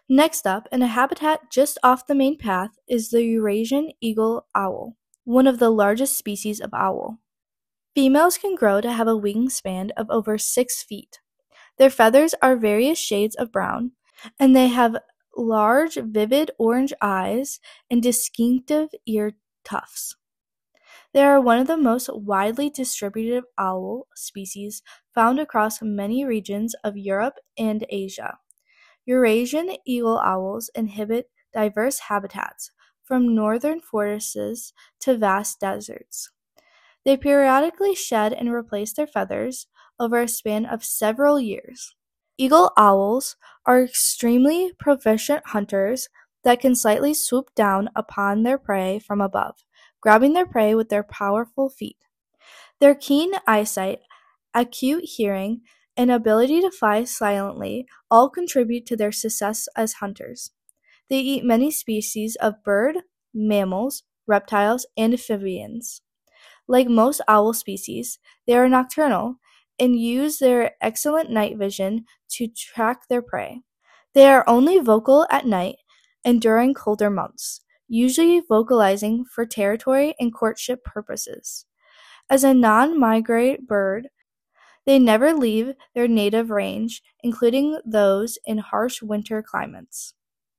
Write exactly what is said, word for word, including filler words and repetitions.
Next up, in a habitat just off the main path, is the Eurasian eagle owl, one of the largest species of owl. Females can grow to have a wingspan of over six feet. Their feathers are various shades of brown, and they have large, vivid orange eyes and distinctive ear tufts. They are one of the most widely distributed owl species found across many regions of Europe and Asia. Eurasian eagle owls inhabit diverse habitats, from northern forests to vast deserts. They periodically shed and replace their feathers over a span of several years. Eagle owls are extremely proficient hunters that can slightly swoop down upon their prey from above, grabbing their prey with their powerful feet. Their keen eyesight, acute hearing, and ability to fly silently all contribute to their success as hunters. They eat many species of bird, mammals, reptiles, and amphibians. Like most owl species, they are nocturnal and use their excellent night vision to track their prey. They are only vocal at night and during colder months, usually vocalizing for territory and courtship purposes. As a non-migratory bird, they never leave their native range, including those in harsh winter climates.